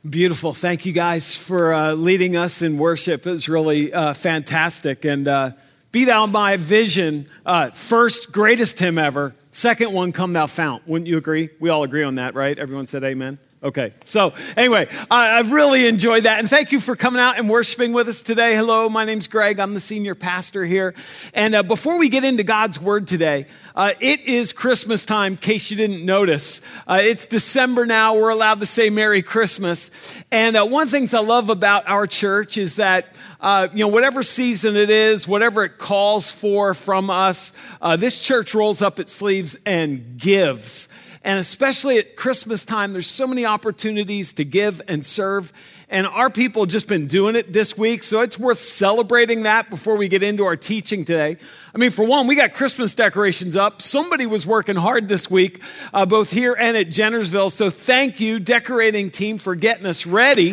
Beautiful. Thank you guys for leading us in worship. It was really fantastic. And be thou my vision, first, greatest hymn ever. Second one, come thou fount. Wouldn't you agree? We all agree on that, right? Everyone said amen. Okay. So anyway, I've really enjoyed that. And thank you for coming out and worshiping with us today. Hello, my name's Greg. I'm the senior pastor here. And before we get into God's word today, it is Christmas time, in case you didn't notice. It's December now. We're allowed to say Merry Christmas. And one of the things I love about our church is that whatever season it is, whatever it calls for from us, this church rolls up its sleeves and gives. And especially at Christmas time, there's so many opportunities to give and serve. And our people have just been doing it this week. So it's worth celebrating that before we get into our teaching today. I mean, for one, we got Christmas decorations up. Somebody was working hard this week, both here and at Jennersville. So thank you, decorating team, for getting us ready.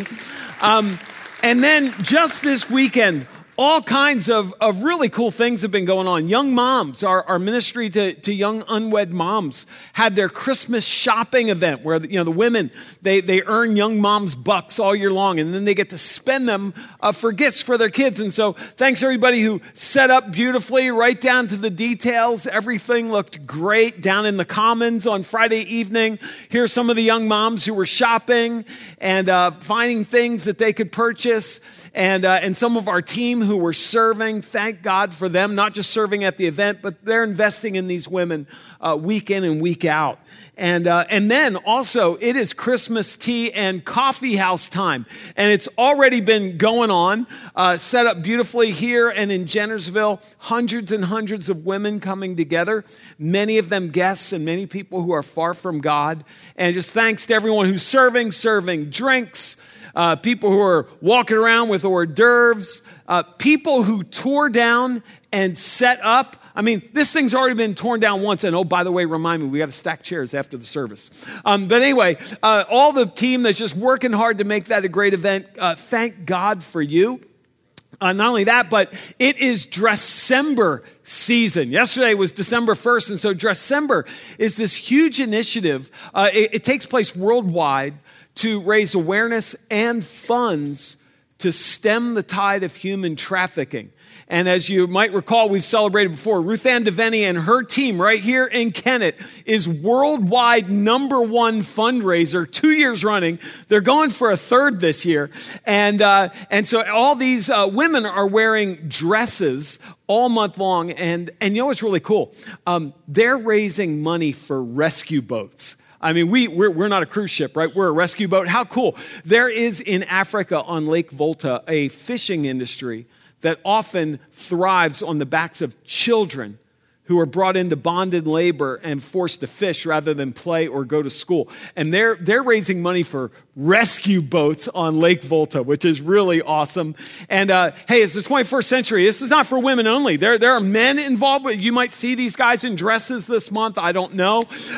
And then just this weekend, all kinds of really cool things have been going on. Young Moms, our ministry to young unwed moms, had their Christmas shopping event where the women, they earn Young Moms bucks all year long, and then they get to spend them for gifts for their kids. And so thanks everybody who set up beautifully, right down to the details. Everything looked great down in the Commons on Friday evening. Here's some of the young moms who were shopping and finding things that they could purchase. And some of our team who were serving, thank God for them, not just serving at the event, but they're investing in these women week in and week out. And then also, it is Christmas tea and coffee house time. And it's already been going on, set up beautifully here and in Jennersville. Hundreds and hundreds of women coming together, many of them guests and many people who are far from God. And just thanks to everyone who's serving drinks, people who are walking around with hors d'oeuvres, people who tore down and set up. I mean, this thing's already been torn down once. And oh, by the way, remind me, we got to stack chairs after the service. But anyway, all the team that's just working hard to make that a great event, thank God for you. Not only that, but it is Dressember season. Yesterday was December 1st, and so Dressember is this huge initiative. It takes place worldwide to raise awareness and funds to stem the tide of human trafficking. And as you might recall, we've celebrated before, Ruth Ann Devaney and her team right here in Kennett is worldwide #1 fundraiser, 2 years running. They're going for a third this year. And so all these women are wearing dresses all month long. And you know what's really cool? They're raising money for rescue boats. I mean, we're not a cruise ship, right? We're a rescue boat. How cool. There is in Africa on Lake Volta a fishing industry that often thrives on the backs of children who are brought into bonded labor and forced to fish rather than play or go to school. And they're raising money for rescue boats on Lake Volta, which is really awesome. And hey, it's the 21st century. This is not for women only. There are men involved. You might see these guys in dresses this month. I don't know.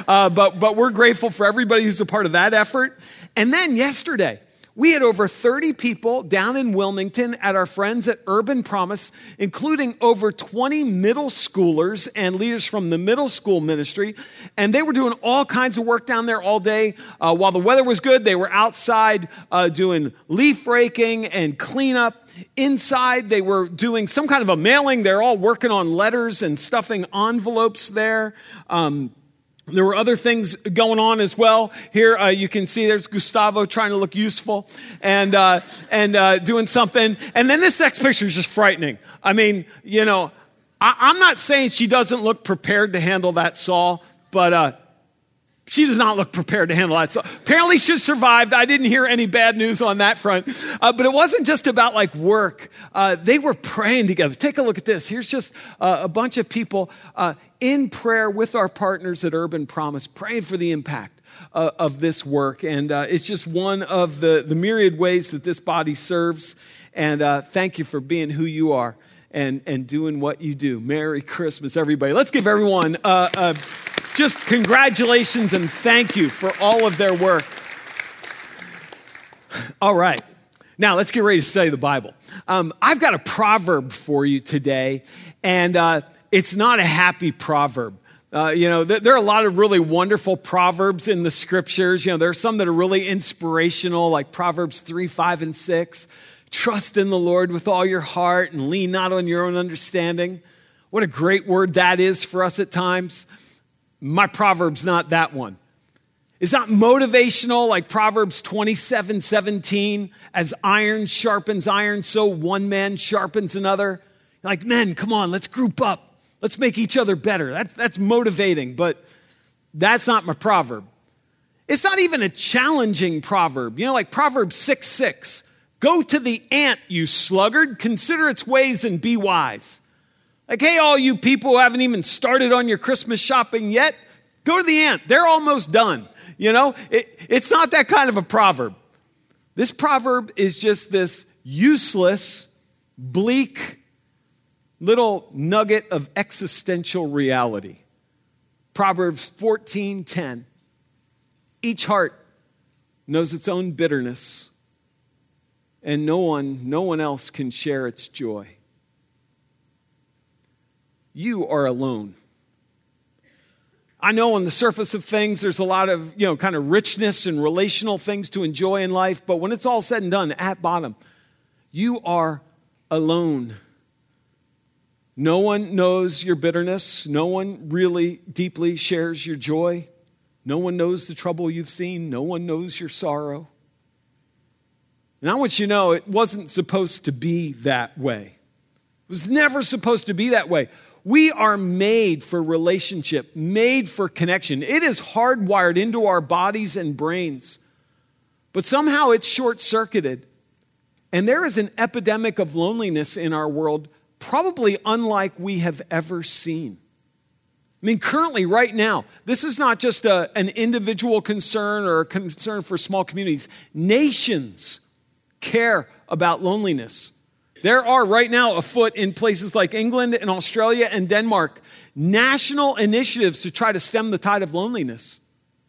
But we're grateful for everybody who's a part of that effort. And then yesterday, we had over 30 people down in Wilmington at our friends at Urban Promise, including over 20 middle schoolers and leaders from the middle school ministry. And they were doing all kinds of work down there all day. While the weather was good, they were outside doing leaf raking and cleanup. Inside, they were doing some kind of a mailing. They're all working on letters and stuffing envelopes there. There were other things going on as well. Here you can see there's Gustavo trying to look useful and doing something. And then this next picture is just frightening. I mean, I'm not saying she doesn't look prepared to handle that saw, but she does not look prepared to handle that. So apparently she survived. I didn't hear any bad news on that front. But it wasn't just about like work. They were praying together. Take a look at this. Here's just a bunch of people in prayer with our partners at Urban Promise, praying for the impact of this work. And it's just one of the myriad ways that this body serves. And thank you for being who you are and doing what you do. Merry Christmas, everybody. Let's give everyone just congratulations and thank you for all of their work. All right. Now, let's get ready to study the Bible. I've got a proverb for you today, and it's not a happy proverb. There are a lot of really wonderful proverbs in the scriptures. There are some that are really inspirational, like Proverbs 3, 5, and 6. Trust in the Lord with all your heart and lean not on your own understanding. What a great word that is for us at times. My proverb's not that one. It's not motivational like Proverbs 27, 17. As iron sharpens iron, so one man sharpens another. Like, men, come on, let's group up. Let's make each other better. That's motivating, but that's not my proverb. It's not even a challenging proverb. Like Proverbs 6, 6. Go to the ant, you sluggard. Consider its ways and be wise. Like, hey, all you people who haven't even started on your Christmas shopping yet, go to the ant. They're almost done. It's not that kind of a proverb. This proverb is just this useless, bleak little nugget of existential reality. Proverbs 14:10. Each heart knows its own bitterness, and no one else can share its joy. You are alone. I know on the surface of things, there's a lot of, kind of richness and relational things to enjoy in life. But when it's all said and done, at bottom, you are alone. No one knows your bitterness. No one really deeply shares your joy. No one knows the trouble you've seen. No one knows your sorrow. And I want you to know it wasn't supposed to be that way. It was never supposed to be that way. We are made for relationship, made for connection. It is hardwired into our bodies and brains. But somehow it's short-circuited. And there is an epidemic of loneliness in our world, probably unlike we have ever seen. I mean, currently, right now, this is not just an individual concern or a concern for small communities. Nations care about loneliness. There are right now afoot in places like England and Australia and Denmark national initiatives to try to stem the tide of loneliness.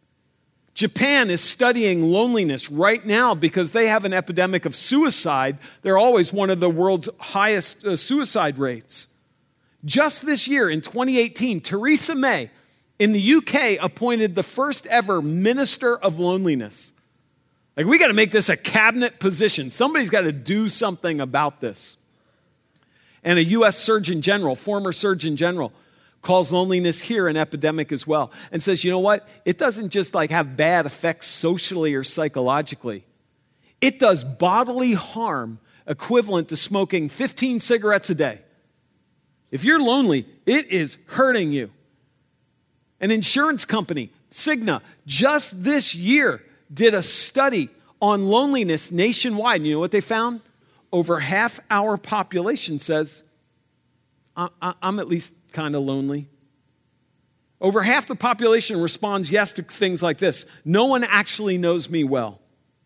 Japan is studying loneliness right now because they have an epidemic of suicide. They're always one of the world's highest suicide rates. Just this year, in 2018, Theresa May in the UK appointed the first ever Minister of Loneliness. Like, we got to make this a cabinet position. Somebody's got to do something about this. And a U.S. Surgeon General, former Surgeon General, calls loneliness here an epidemic as well and says, you know what? It doesn't just have bad effects socially or psychologically. It does bodily harm equivalent to smoking 15 cigarettes a day. If you're lonely, it is hurting you. An insurance company, Cigna, just this year did a study on loneliness nationwide. You know what they found? Over half our population says, I'm at least kind of lonely. Over half the population responds yes to things like this. No one actually knows me well.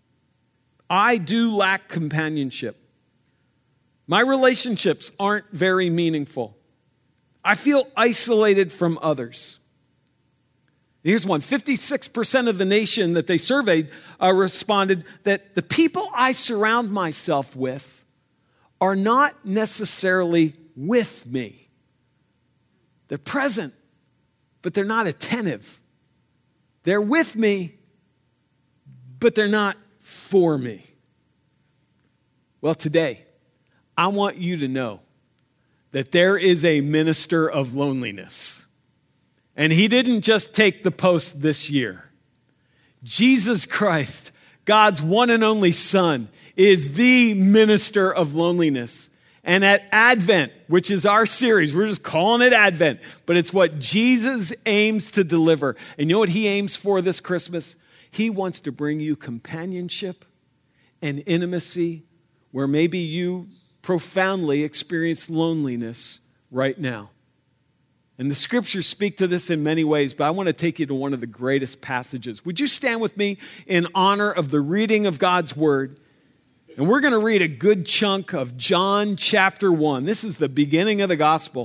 I do lack companionship. My relationships aren't very meaningful. I feel isolated from others. Here's one. 56% of the nation that they surveyed responded that the people I surround myself with are not necessarily with me. They're present, but they're not attentive. They're with me, but they're not for me. Well, today, I want you to know that there is a minister of loneliness. And he didn't just take the post this year. Jesus Christ, God's one and only Son, is the minister of loneliness. And at Advent, which is our series, we're just calling it Advent, but it's what Jesus aims to deliver. And you know what he aims for this Christmas? He wants to bring you companionship and intimacy where maybe you profoundly experience loneliness right now. And the scriptures speak to this in many ways, but I want to take you to one of the greatest passages. Would you stand with me in honor of the reading of God's word? And we're going to read a good chunk of John chapter 1. This is the beginning of the gospel.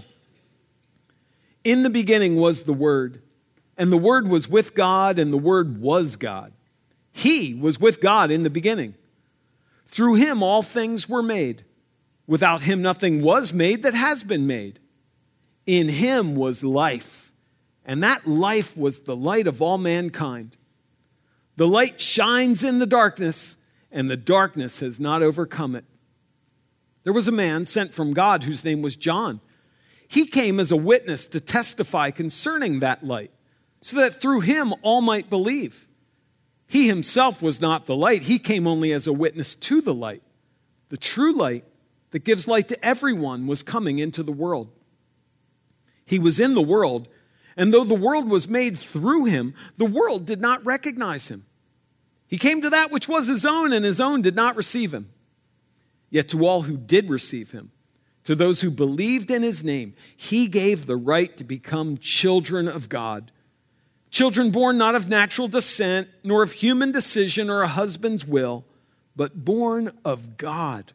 In the beginning was the Word, and the Word was with God, and the Word was God. He was with God in the beginning. Through him all things were made. Without him nothing was made that has been made. In him was life, and that life was the light of all mankind. The light shines in the darkness, and the darkness has not overcome it. There was a man sent from God whose name was John. He came as a witness to testify concerning that light, so that through him all might believe. He himself was not the light. He came only as a witness to the light. The true light that gives light to everyone was coming into the world. He was in the world, and though the world was made through him, the world did not recognize him. He came to that which was his own, and his own did not receive him. Yet to all who did receive him, to those who believed in his name, he gave the right to become children of God. Children born not of natural descent, nor of human decision or a husband's will, but born of God.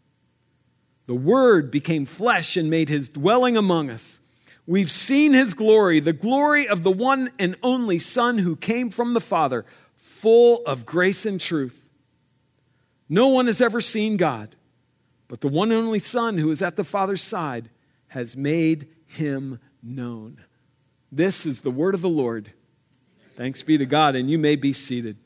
The Word became flesh and made his dwelling among us. We've seen his glory, the glory of the one and only Son who came from the Father, full of grace and truth. No one has ever seen God, but the one and only Son who is at the Father's side has made him known. This is the word of the Lord. Thanks be to God, and you may be seated.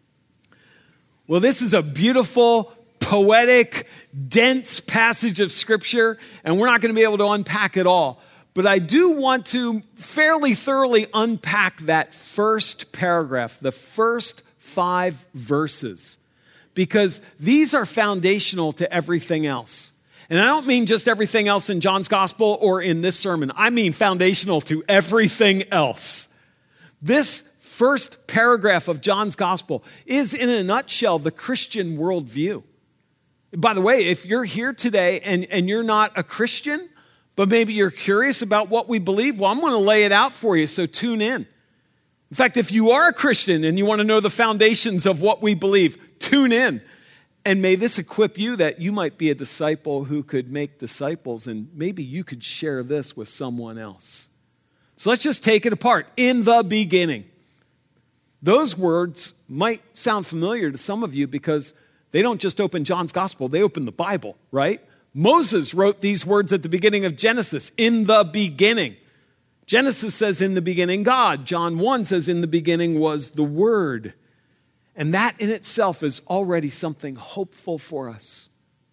Well, this is a beautiful, poetic, dense passage of Scripture, and we're not going to be able to unpack it all. But I do want to fairly thoroughly unpack that first paragraph, the first 5 verses, because these are foundational to everything else. And I don't mean just everything else in John's gospel or in this sermon. I mean foundational to everything else. This first paragraph of John's gospel is, in a nutshell, the Christian worldview. By the way, if you're here today and you're not a Christian, but maybe you're curious about what we believe, well, I'm going to lay it out for you, so tune in. In fact, if you are a Christian and you want to know the foundations of what we believe, tune in. And may this equip you that you might be a disciple who could make disciples, and maybe you could share this with someone else. So let's just take it apart. In the beginning. Those words might sound familiar to some of you because they don't just open John's gospel, they open the Bible, right? Moses wrote these words at the beginning of Genesis, in the beginning. Genesis says, in the beginning, God. John 1 says, in the beginning was the Word. And that in itself is already something hopeful for us.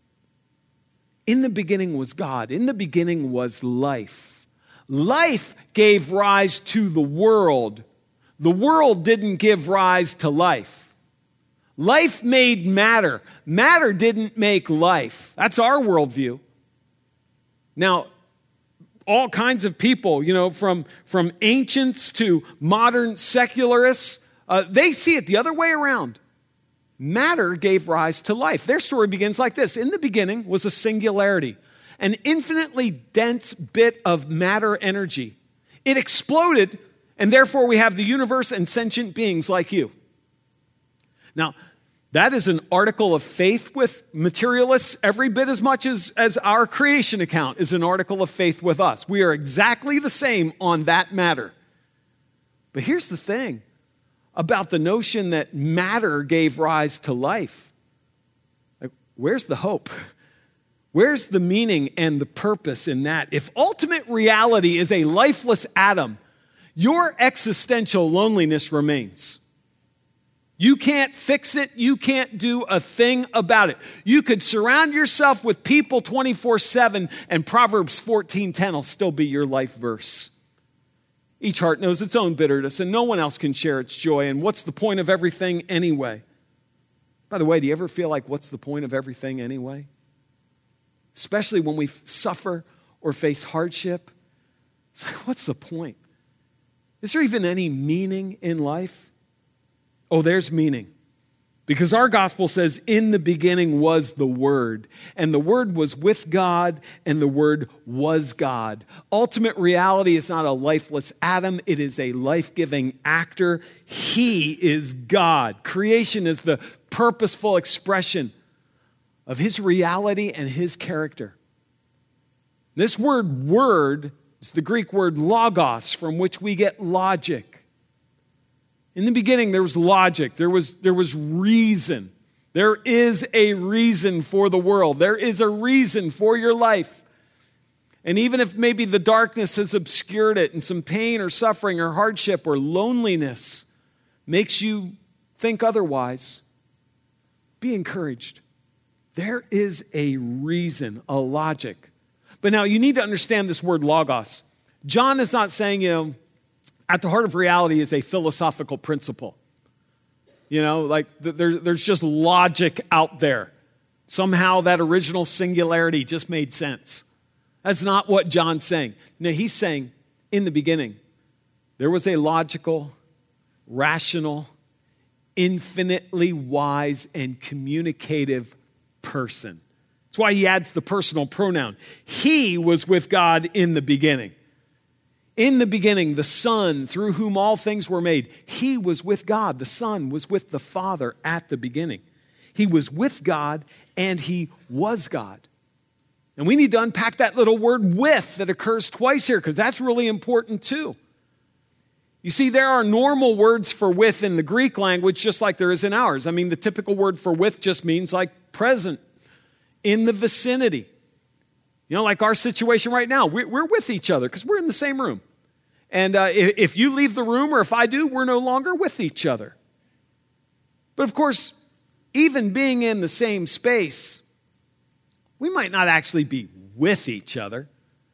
In the beginning was God. In the beginning was life. Life gave rise to the world. The world didn't give rise to life. Life made matter. Matter didn't make life. That's our worldview. Now, all kinds of people, from ancients to modern secularists, they see it the other way around. Matter gave rise to life. Their story begins like this. In the beginning was a singularity, an infinitely dense bit of matter energy. It exploded, and therefore we have the universe and sentient beings like you. Now, that is an article of faith with materialists every bit as much as our creation account is an article of faith with us. We are exactly the same on that matter. But here's the thing about the notion that matter gave rise to life. Where's the hope? Where's the meaning and the purpose in that? If ultimate reality is a lifeless atom, your existential loneliness remains. You can't fix it. You can't do a thing about it. You could surround yourself with people 24/7, and Proverbs 14:10 will still be your life verse. Each heart knows its own bitterness, and no one else can share its joy. And what's the point of everything anyway? By the way, do you ever feel like what's the point of everything anyway? Especially when we suffer or face hardship. It's like, what's the point? Is there even any meaning in life? Oh, there's meaning. Because our gospel says, in the beginning was the Word, and the Word was with God, and the Word was God. Ultimate reality is not a lifeless atom, it is a life-giving actor. He is God. Creation is the purposeful expression of His reality and His character. This word is the Greek word logos, from which we get logic. In the beginning, there was logic. There was reason. There is a reason for the world. There is a reason for your life. And even if maybe the darkness has obscured it and some pain or suffering or hardship or loneliness makes you think otherwise, be encouraged. There is a reason, a logic. But now you need to understand this word logos. John is not saying, at the heart of reality is a philosophical principle. Like there's just logic out there. Somehow that original singularity just made sense. That's not what John's saying. No, he's saying in the beginning, there was a logical, rational, infinitely wise, and communicative person. That's why he adds the personal pronoun. He was with God in the beginning. In the beginning, the Son, through whom all things were made, he was with God. The Son was with the Father at the beginning. He was with God and he was God. And we need to unpack that little word with that occurs twice here because that's really important too. You see, there are normal words for with in the Greek language just like there is in ours. I mean, the typical word for with just means like present, in the vicinity. Like our situation right now, we're with each other because we're in the same room. And if you leave the room or if I do, we're no longer with each other. But of course, even being in the same space, we might not actually be with each other.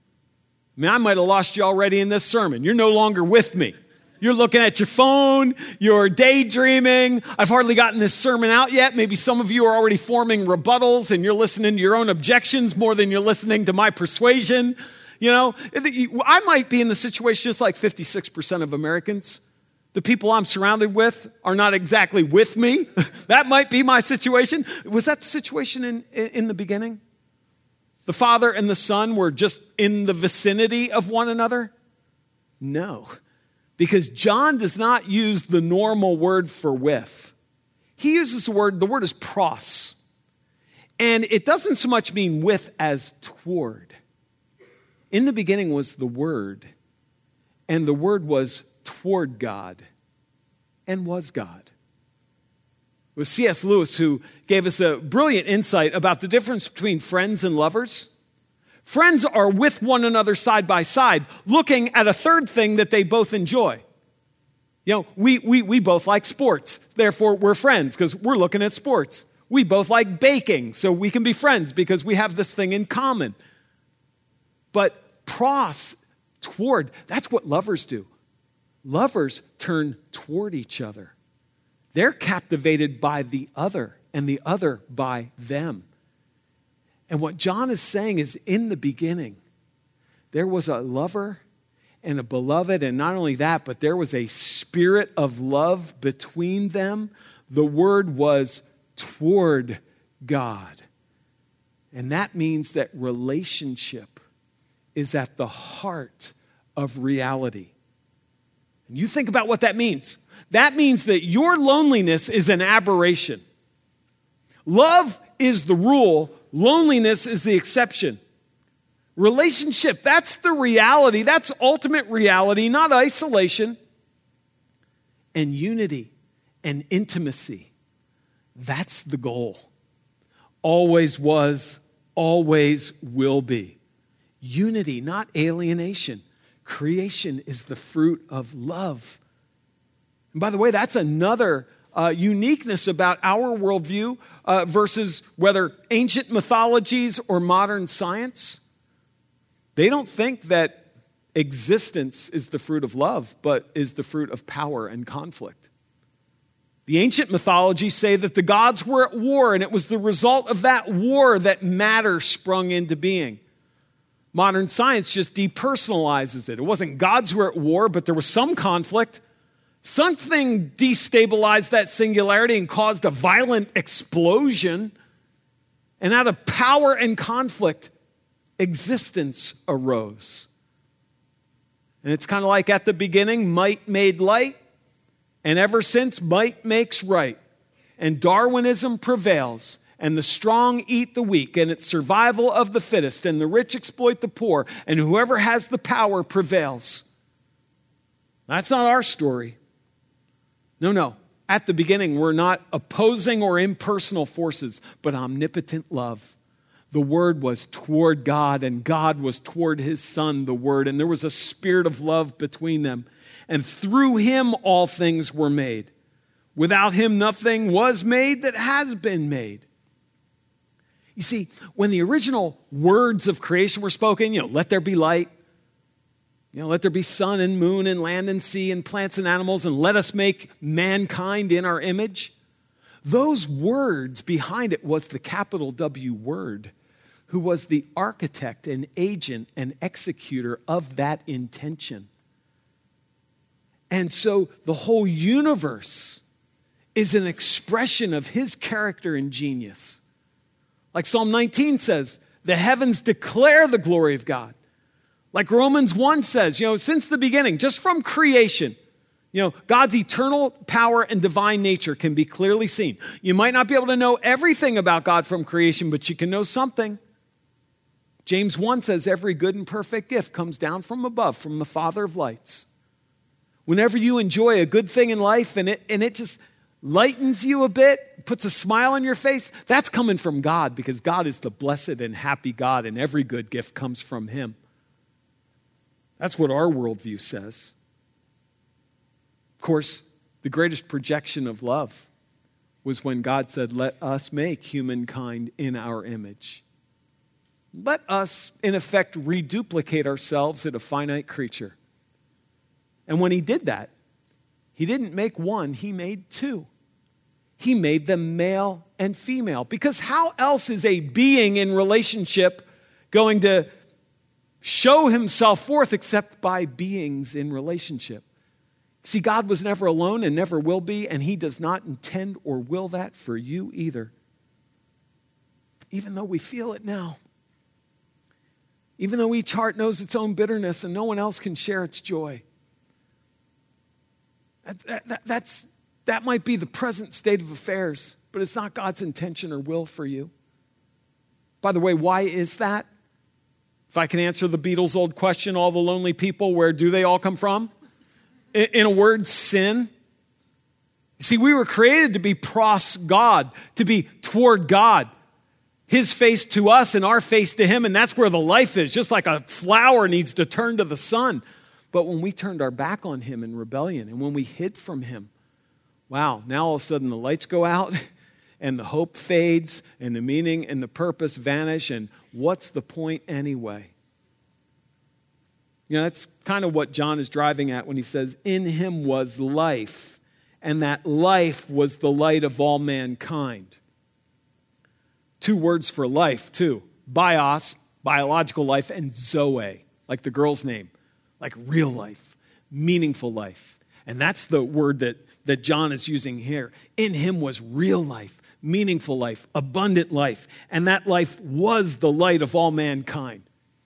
I might have lost you already in this sermon. You're no longer with me. You're looking at your phone, you're daydreaming. I've hardly gotten this sermon out yet. Maybe some of you are already forming rebuttals and you're listening to your own objections more than you're listening to my persuasion. I might be in the situation just like 56% of Americans. The people I'm surrounded with are not exactly with me. That might be my situation. Was that the situation in the beginning? The Father and the Son were just in the vicinity of one another? No, because John does not use the normal word for with. He uses the word is pros. And it doesn't so much mean with as toward. In the beginning was the Word, and the Word was toward God and was God. It was C.S. Lewis who gave us a brilliant insight about the difference between friends and lovers. Friends are with one another side by side, looking at a third thing that they both enjoy. We both like sports, therefore we're friends because we're looking at sports. We both like baking, so we can be friends because we have this thing in common. But pros, toward, that's what lovers do. Lovers turn toward each other. They're captivated by the other and the other by them. And what John is saying is in the beginning, there was a lover and a beloved, and not only that, but there was a spirit of love between them. The word was toward God. And that means that relationship is at the heart of reality. And you think about what that means. That means that your loneliness is an aberration. Love is the rule. Loneliness is the exception. Relationship, that's the reality. That's ultimate reality, not isolation. And unity and intimacy, that's the goal. Always was, always will be. Unity, not alienation. Creation is the fruit of love. And by the way, that's another uniqueness about our worldview versus whether ancient mythologies or modern science. They don't think that existence is the fruit of love, but is the fruit of power and conflict. The ancient mythologies say that the gods were at war, and it was the result of that war that matter sprung into being. Modern science just depersonalizes it. It wasn't gods who were at war, but there was some conflict. Something destabilized that singularity and caused a violent explosion. And out of power and conflict, existence arose. And it's kind of like at the beginning, might made light, and ever since, might makes right. And Darwinism prevails, and the strong eat the weak, and it's survival of the fittest, and the rich exploit the poor, and whoever has the power prevails. That's not our story. No. At the beginning, we're not opposing or impersonal forces, but omnipotent love. The Word was toward God, and God was toward his Son, the Word, and there was a spirit of love between them. And through him all things were made. Without him nothing was made that has been made. You see, when the original words of creation were spoken, let there be light, let there be sun and moon and land and sea and plants and animals, and let us make mankind in our image. Those words behind it was the capital W Word, who was the architect and agent and executor of that intention. And so the whole universe is an expression of his character and genius. Like Psalm 19 says, the heavens declare the glory of God. Like Romans 1 says, since the beginning, just from creation, God's eternal power and divine nature can be clearly seen. You might not be able to know everything about God from creation, but you can know something. James 1 says, every good and perfect gift comes down from above, from the Father of lights. Whenever you enjoy a good thing in life and it just lightens you a bit, puts a smile on your face, that's coming from God, because God is the blessed and happy God, and every good gift comes from him. That's what our worldview says. Of course, the greatest projection of love was when God said, let us make humankind in our image. Let us, in effect, reduplicate ourselves in a finite creature. And when he did that, he didn't make one, he made two. He made them male and female. Because how else is a being in relationship going to show himself forth except by beings in relationship? See, God was never alone and never will be, and he does not intend or will that for you either. Even though we feel it now. Even though each heart knows its own bitterness and no one else can share its joy. That might be the present state of affairs, but it's not God's intention or will for you. By the way, why is that? If I can answer the Beatles' old question, all the lonely people, where do they all come from? In a word, sin. You see, we were created to be pros God, to be toward God. His face to us and our face to him, and that's where the life is. Just like a flower needs to turn to the sun. But when we turned our back on him in rebellion, and when we hid from him, wow, now all of a sudden the lights go out, and the hope fades, and the meaning and the purpose vanish, and what's the point anyway? That's kind of what John is driving at when he says, in him was life, and that life was the light of all mankind. Two words for life, too. Bios, biological life, and Zoe, like the girl's name, like real life, meaningful life. And that's the word that John is using here. In him was real life, meaningful life, abundant life, and that life was the light of all mankind.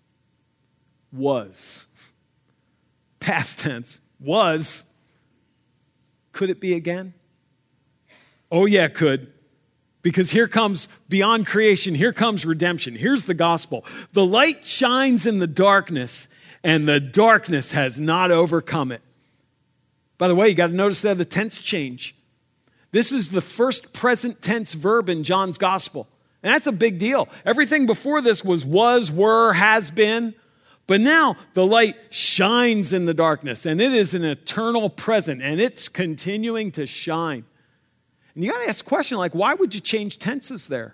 Was. Past tense. Was. Could it be again? Oh yeah, it could. Because here comes, beyond creation, here comes redemption. Here's the gospel. The light shines in the darkness, and the darkness has not overcome it. By the way, you got to notice that the tense change. This is the first present tense verb in John's gospel. And that's a big deal. Everything before this was, were, has been. But now the light shines in the darkness, and it is an eternal present, and it's continuing to shine. And you got to ask a question like, why would you change tenses there?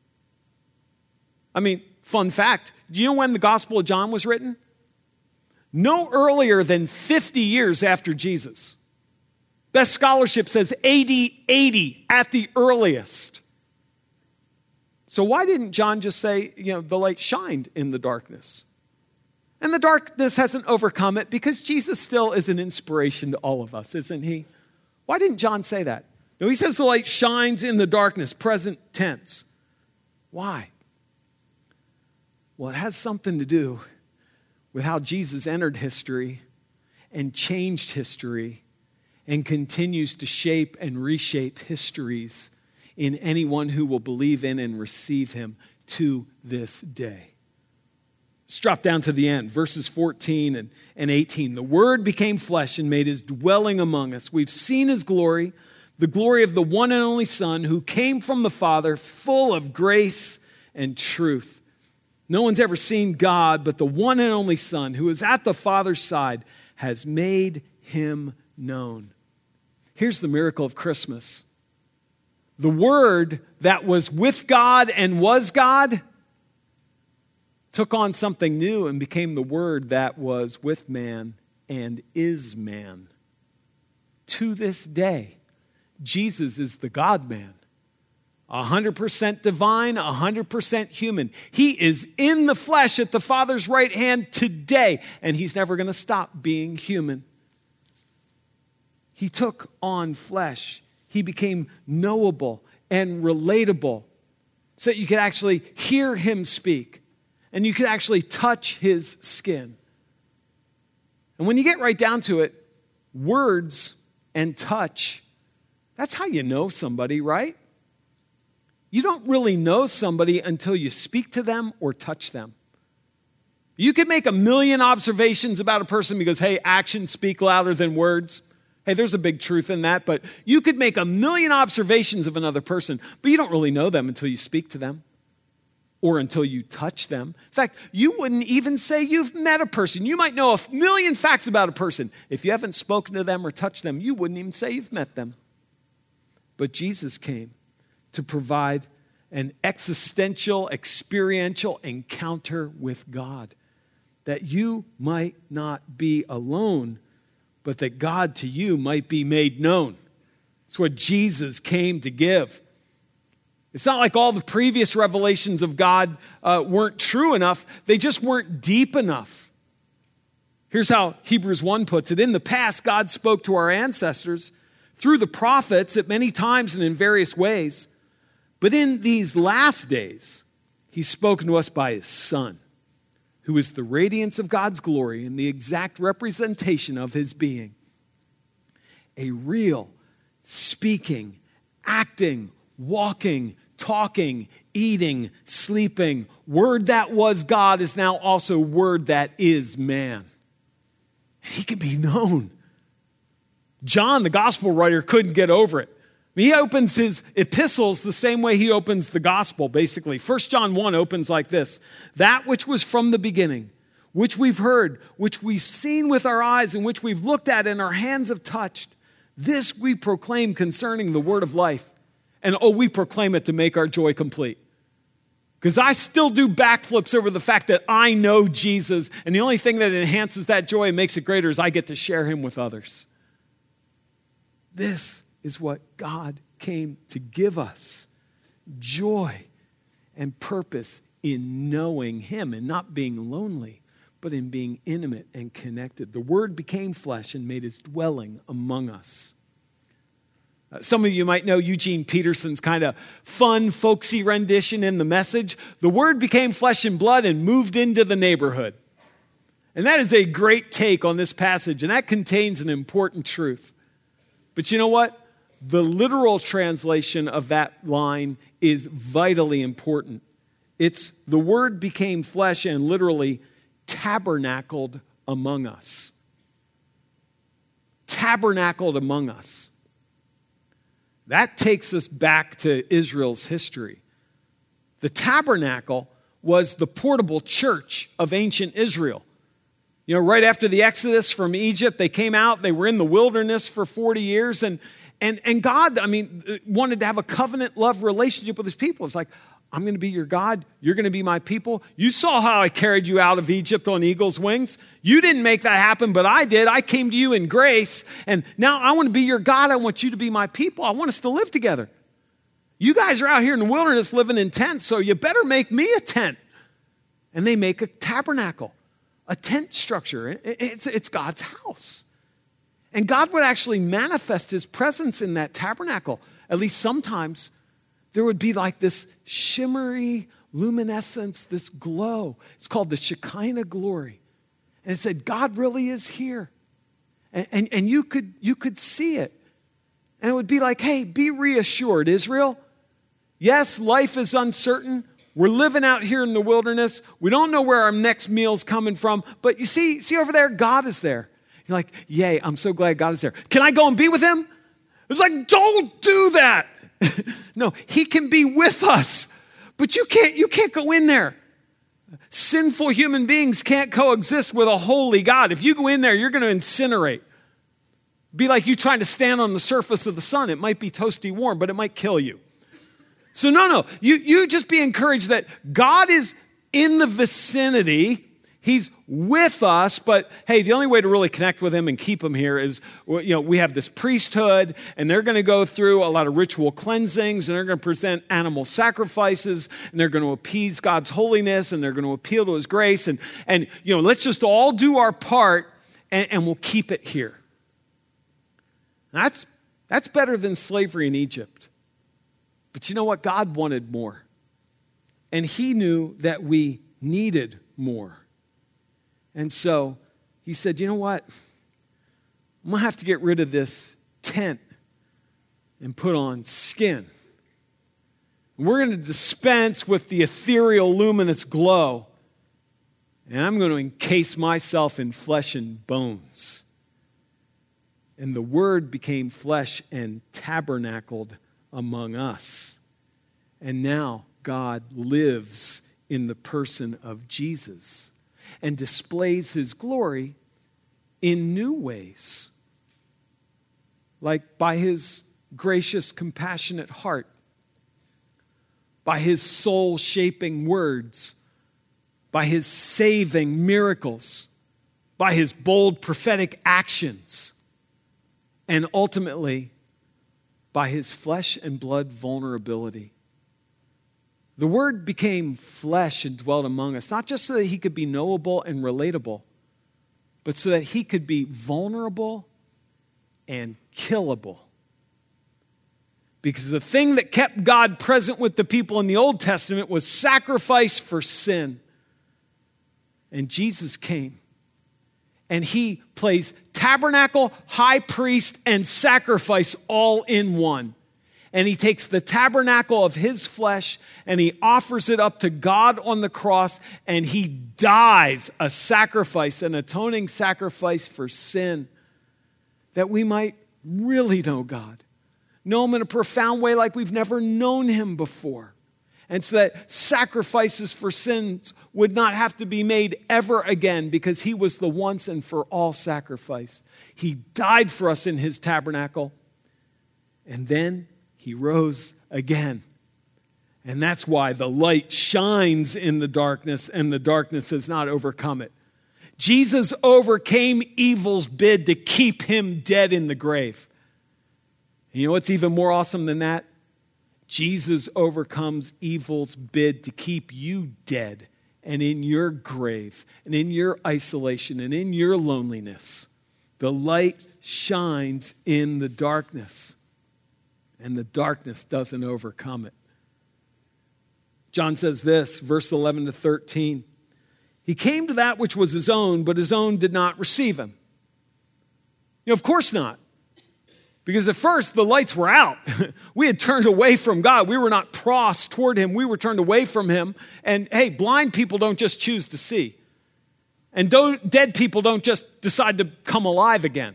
I mean, fun fact, do you know when the Gospel of John was written? No earlier than 50 years after Jesus. Best scholarship says AD 80 at the earliest. So why didn't John just say, the light shined in the darkness? And the darkness hasn't overcome it because Jesus still is an inspiration to all of us, isn't he? Why didn't John say that? No, he says the light shines in the darkness, present tense. Why? Well, it has something to do with how Jesus entered history and changed history and continues to shape and reshape histories in anyone who will believe in and receive him to this day. Let's drop down to the end, verses 14 and 18. The Word became flesh and made his dwelling among us. We've seen his glory, the glory of the one and only Son who came from the Father, full of grace and truth. No one's ever seen God, but the one and only Son, who is at the Father's side, has made him known. Here's the miracle of Christmas. The Word that was with God and was God took on something new and became the Word that was with man and is man. To this day, Jesus is the God-man. 100% divine, 100% human. He is in the flesh at the Father's right hand today, and he's never going to stop being human. He took on flesh. He became knowable and relatable so that you could actually hear him speak and you could actually touch his skin. And when you get right down to it, words and touch, that's how you know somebody, right? You don't really know somebody until you speak to them or touch them. You could make 1,000,000 observations about a person because, hey, actions speak louder than words. Hey, there's a big truth in that, but you could make 1,000,000 observations of another person, but you don't really know them until you speak to them or until you touch them. In fact, you wouldn't even say you've met a person. You might know 1,000,000 facts about a person. If you haven't spoken to them or touched them, you wouldn't even say you've met them. But Jesus came to provide an existential, experiential encounter with God, that you might not be alone, but that God to you might be made known. It's what Jesus came to give. It's not like all the previous revelations of God weren't true enough. They just weren't deep enough. Here's how Hebrews 1 puts it. In the past, God spoke to our ancestors through the prophets at many times and in various ways. But in these last days, he's spoken to us by his Son, who is the radiance of God's glory and the exact representation of his being. A real, speaking, acting, walking, talking, eating, sleeping Word that was God is now also Word that is man. And he can be known. John, the gospel writer, couldn't get over it. He opens his epistles the same way he opens the gospel, basically. 1 John 1 opens like this. That which was from the beginning, which we've heard, which we've seen with our eyes, and which we've looked at and our hands have touched, this we proclaim concerning the word of life. And we proclaim it to make our joy complete. Because I still do backflips over the fact that I know Jesus, and the only thing that enhances that joy and makes it greater is I get to share him with others. This is what God came to give us. Joy and purpose in knowing him and not being lonely, but in being intimate and connected. The Word became flesh and made his dwelling among us. Some of you might know Eugene Peterson's kind of fun, folksy rendition in The Message. The Word became flesh and blood and moved into the neighborhood. And that is a great take on this passage, and that contains an important truth. But you know what? The literal translation of that line is vitally important. It's the Word became flesh and literally tabernacled among us. Tabernacled among us. That takes us back to Israel's history. The tabernacle was the portable church of ancient Israel. You know, right after the Exodus from Egypt, they came out, they were in the wilderness for 40 years, and God, wanted to have a covenant love relationship with his people. It's like, I'm going to be your God. You're going to be my people. You saw how I carried you out of Egypt on eagle's wings. You didn't make that happen, but I did. I came to you in grace, and now I want to be your God. I want you to be my people. I want us to live together. You guys are out here in the wilderness living in tents, so you better make me a tent. And they make a tabernacle, a tent structure. It's God's house. And God would actually manifest his presence in that tabernacle. At least sometimes there would be like this shimmery luminescence, this glow. It's called the Shekinah glory. And it said, God really is here. And you could see it. And it would be like, hey, be reassured, Israel. Yes, life is uncertain. We're living out here in the wilderness. We don't know where our next meal's coming from. But you see over there, God is there. You're like, yay, I'm so glad God is there. Can I go and be with him? It's like, don't do that. No, he can be with us, but you can't go in there. Sinful human beings can't coexist with a holy God. If you go in there, you're going to incinerate. Be like you trying to stand on the surface of the sun. It might be toasty warm, but it might kill you. So no. You just be encouraged that God is in the vicinity. He's with us, but hey, the only way to really connect with him and keep him here is, we have this priesthood, and they're going to go through a lot of ritual cleansings, and they're going to present animal sacrifices, and they're going to appease God's holiness, and they're going to appeal to his grace, and let's just all do our part, and we'll keep it here. That's better than slavery in Egypt. But you know what? God wanted more. And he knew that we needed more. And so he said, you know what? I'm going to have to get rid of this tent and put on skin. And we're going to dispense with the ethereal, luminous glow. And I'm going to encase myself in flesh and bones. And the Word became flesh and tabernacled among us. And now God lives in the person of Jesus and displays his glory in new ways, like by his gracious, compassionate heart, by his soul-shaping words, by his saving miracles, by his bold prophetic actions, and ultimately by his flesh and blood vulnerability. The Word became flesh and dwelt among us, not just so that he could be knowable and relatable, but so that he could be vulnerable and killable. Because the thing that kept God present with the people in the Old Testament was sacrifice for sin. And Jesus came, and he plays tabernacle, high priest, and sacrifice all in one. And he takes the tabernacle of his flesh and he offers it up to God on the cross, and he dies a sacrifice, an atoning sacrifice for sin, that we might really know God, know him in a profound way like we've never known him before. And so that sacrifices for sins would not have to be made ever again, because he was the once and for all sacrifice. He died for us in his tabernacle, and then he rose again. And that's why the light shines in the darkness, and the darkness has not overcome it. Jesus overcame evil's bid to keep him dead in the grave. And you know what's even more awesome than that? Jesus overcomes evil's bid to keep you dead and in your grave and in your isolation and in your loneliness. The light shines in the darkness, and the darkness doesn't overcome it. John says this, verse 11 to 13. He came to that which was his own, but his own did not receive him. Of course not. Because at first the lights were out. We had turned away from God. We were not pros toward him. We were turned away from him. And hey, blind people don't just choose to see. And dead people don't just decide to come alive again.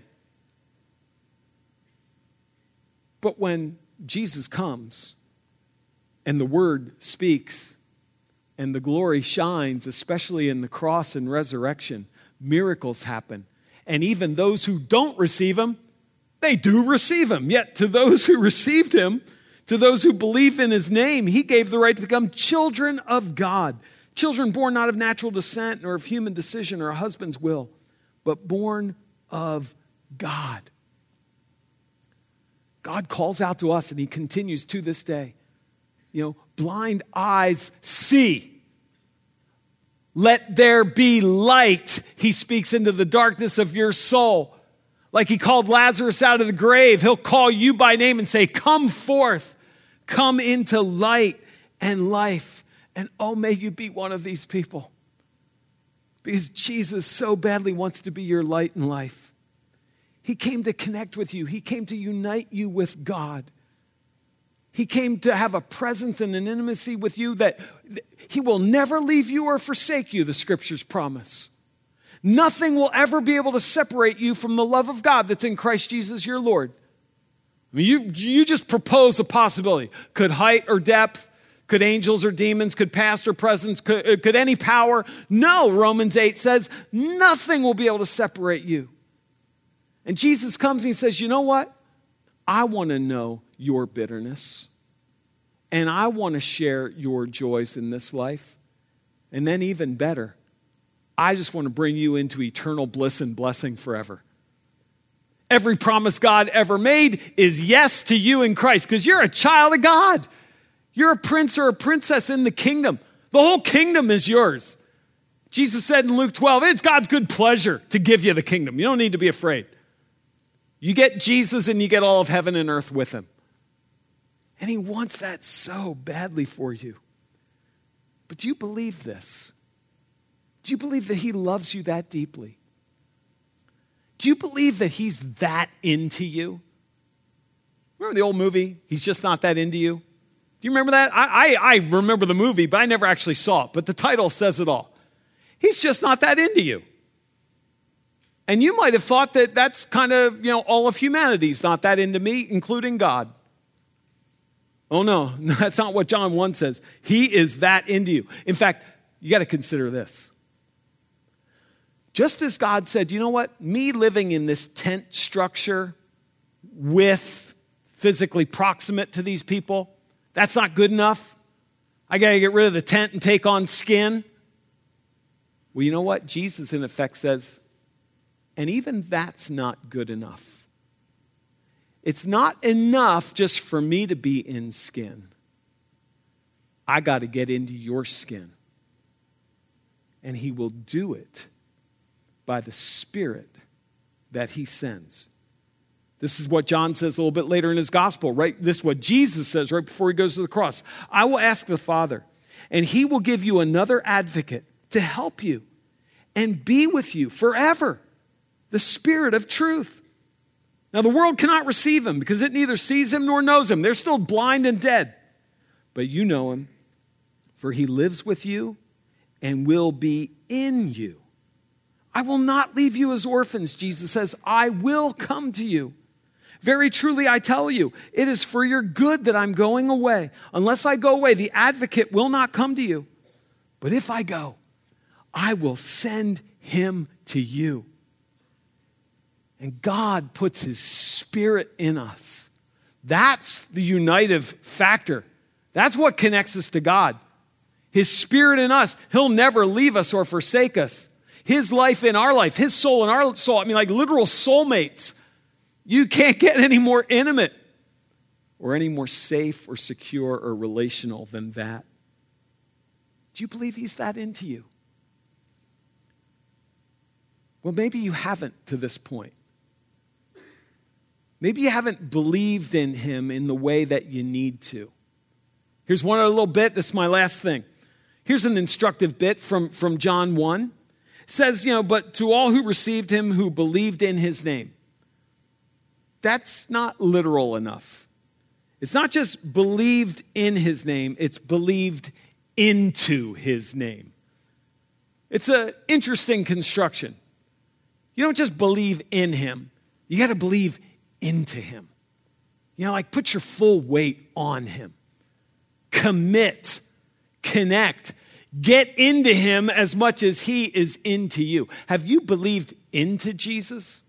But when Jesus comes and the Word speaks and the glory shines, especially in the cross and resurrection, miracles happen. And even those who don't receive him, they do receive him. Yet to those who received him, to those who believe in his name, he gave the right to become children of God. Children born not of natural descent, nor of human decision or a husband's will, but born of God. God calls out to us, and he continues to this day. Blind eyes see. Let there be light. He speaks into the darkness of your soul. Like he called Lazarus out of the grave, he'll call you by name and say, come forth, come into light and life. And oh, may you be one of these people. Because Jesus so badly wants to be your light and life. He came to connect with you. He came to unite you with God. He came to have a presence and an intimacy with you that he will never leave you or forsake you, the scriptures promise. Nothing will ever be able to separate you from the love of God that's in Christ Jesus your Lord. I mean, you just propose a possibility. Could height or depth, Could angels or demons, could past or present, could any power? No, Romans 8 says, nothing will be able to separate you. And Jesus comes and he says, you know what? I want to know your bitterness. And I want to share your joys in this life. And then even better, I just want to bring you into eternal bliss and blessing forever. Every promise God ever made is yes to you in Christ because you're a child of God. You're a prince or a princess in the kingdom. The whole kingdom is yours. Jesus said in Luke 12, it's God's good pleasure to give you the kingdom. You don't need to be afraid. You get Jesus and you get all of heaven and earth with him. And he wants that so badly for you. But do you believe this? Do you believe that he loves you that deeply? Do you believe that he's that into you? Remember the old movie, He's Just Not That Into You? Do you remember that? I remember the movie, but I never actually saw it. But the title says it all. He's just not that into you. And you might have thought that that's kind of, all of humanity's not that into me, including God. Oh no, that's not what John 1 says. He is that into you. In fact, you got to consider this. Just as God said, you know what? Me living in this tent structure with physically proximate to these people, that's not good enough. I got to get rid of the tent and take on skin. Well, you know what? Jesus, in effect, says, and even that's not good enough. It's not enough just for me to be in skin. I got to get into your skin. And he will do it by the Spirit that he sends. This is what John says a little bit later in his gospel, right? This is what Jesus says right before he goes to the cross. I will ask the Father, and he will give you another advocate to help you and be with you forever, the Spirit of truth. Now, the world cannot receive him because it neither sees him nor knows him. They're still blind and dead. But you know him, for he lives with you and will be in you. I will not leave you as orphans, Jesus says. I will come to you. Very truly, I tell you, it is for your good that I'm going away. Unless I go away, the advocate will not come to you. But if I go, I will send him to you. And God puts his Spirit in us. That's the unitive factor. That's what connects us to God. His Spirit in us. He'll never leave us or forsake us. His life in our life, his soul in our soul. I mean, like literal soulmates. You can't get any more intimate or any more safe or secure or relational than that. Do you believe he's that into you? Well, maybe you haven't to this point. Maybe you haven't believed in him in the way that you need to. Here's one other little bit. This is my last thing. Here's an instructive bit from John 1. It says, but to all who received him, who believed in his name. That's not literal enough. It's not just believed in his name, it's believed into his name. It's an interesting construction. You don't just believe in him, you got to believe into him. Put your full weight on him. Commit, connect, get into him as much as he is into you. Have you believed into Jesus?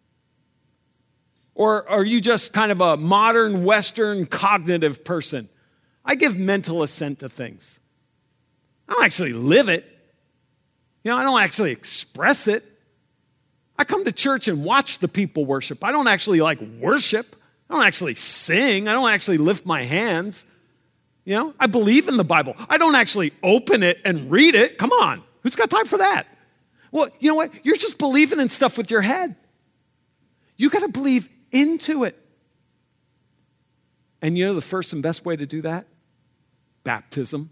Or are you just kind of a modern, Western, cognitive person? I give mental assent to things. I don't actually live it. I don't actually express it. I come to church and watch the people worship. I don't actually worship. I don't actually sing. I don't actually lift my hands. I believe in the Bible. I don't actually open it and read it. Come on. Who's got time for that? Well, you know what? You're just believing in stuff with your head. You got to believe into it. And the first and best way to do that? Baptism.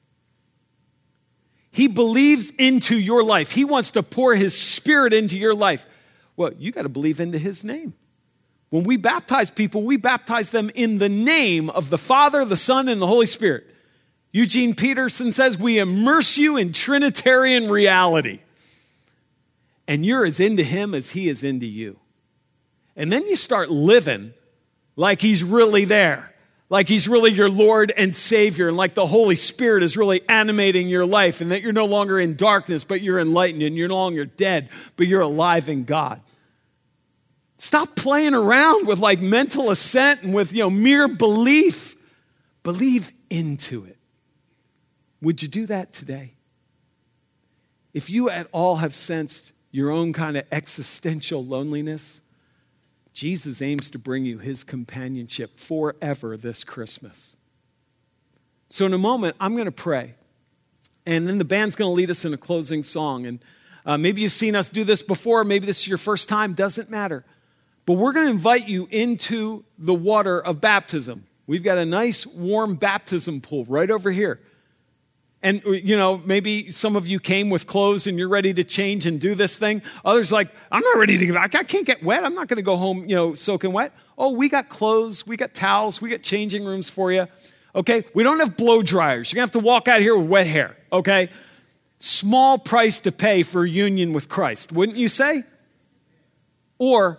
He believes into your life. He wants to pour his Spirit into your life. Well, you got to believe into his name. When we baptize people, we baptize them in the name of the Father, the Son, and the Holy Spirit. Eugene Peterson says, we immerse you in Trinitarian reality. And you're as into him as he is into you. And then you start living like he's really there. like he's really your Lord and Savior, and like the Holy Spirit is really animating your life, and that you're no longer in darkness, but you're enlightened, and you're no longer dead, but you're alive in God. Stop playing around with like mental assent and with, mere belief. Believe into it. Would you do that today? If you at all have sensed your own kind of existential loneliness, Jesus aims to bring you his companionship forever this Christmas. So in a moment, I'm going to pray. And then the band's going to lead us in a closing song. And maybe you've seen us do this before. Maybe this is your first time. Doesn't matter. But we're going to invite you into the water of baptism. We've got a nice warm baptism pool right over here. And, maybe some of you came with clothes and you're ready to change and do this thing. Others like, I'm not ready to get back. I can't get wet. I'm not going to go home, soaking wet. Oh, we got clothes. We got towels. We got changing rooms for you. Okay? We don't have blow dryers. You're going to have to walk out here with wet hair. Okay? Small price to pay for union with Christ, wouldn't you say? Or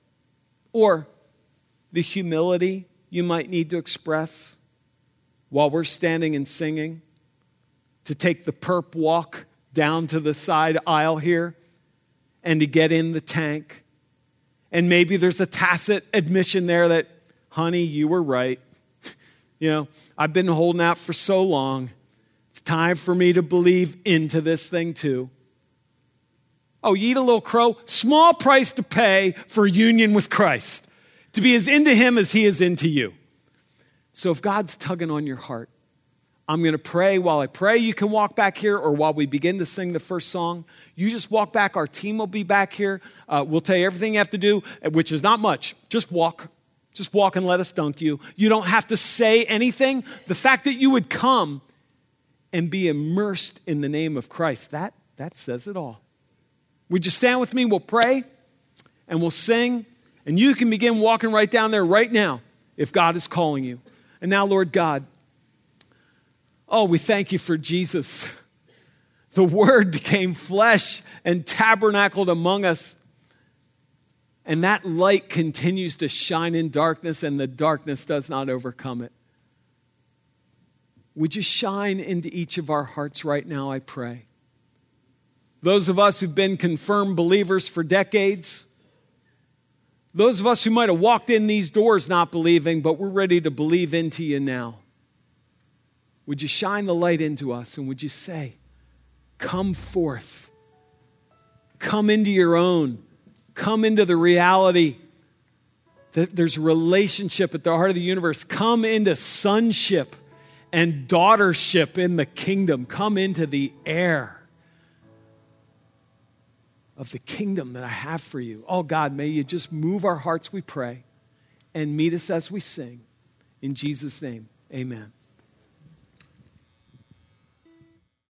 the humility you might need to express while we're standing and singing, to take the perp walk down to the side aisle here and to get in the tank. And maybe there's a tacit admission there that, honey, you were right. I've been holding out for so long. It's time for me to believe into this thing too. Oh, you eat a little crow? Small price to pay for union with Christ. To be as into him as he is into you. So if God's tugging on your heart, I'm going to pray. While I pray, you can walk back here, or while we begin to sing the first song, you just walk back. Our team will be back here. We'll tell you everything you have to do, which is not much. Just walk. Just walk and let us dunk you. You don't have to say anything. The fact that you would come and be immersed in the name of Christ, that says it all. Would you stand with me? We'll pray and we'll sing. And you can begin walking right down there right now if God is calling you. And now, Lord God, we thank you for Jesus. The Word became flesh and tabernacled among us. And that light continues to shine in darkness, and the darkness does not overcome it. Would you shine into each of our hearts right now, I pray. Those of us who've been confirmed believers for decades, those of us who might have walked in these doors not believing, but we're ready to believe into you now. Would you shine the light into us, and would you say, come forth. Come into your own. Come into the reality that there's a relationship at the heart of the universe. Come into sonship and daughtership in the kingdom. Come into the air of the kingdom that I have for you. Oh God, may you just move our hearts, we pray, and meet us as we sing. In Jesus' name, amen.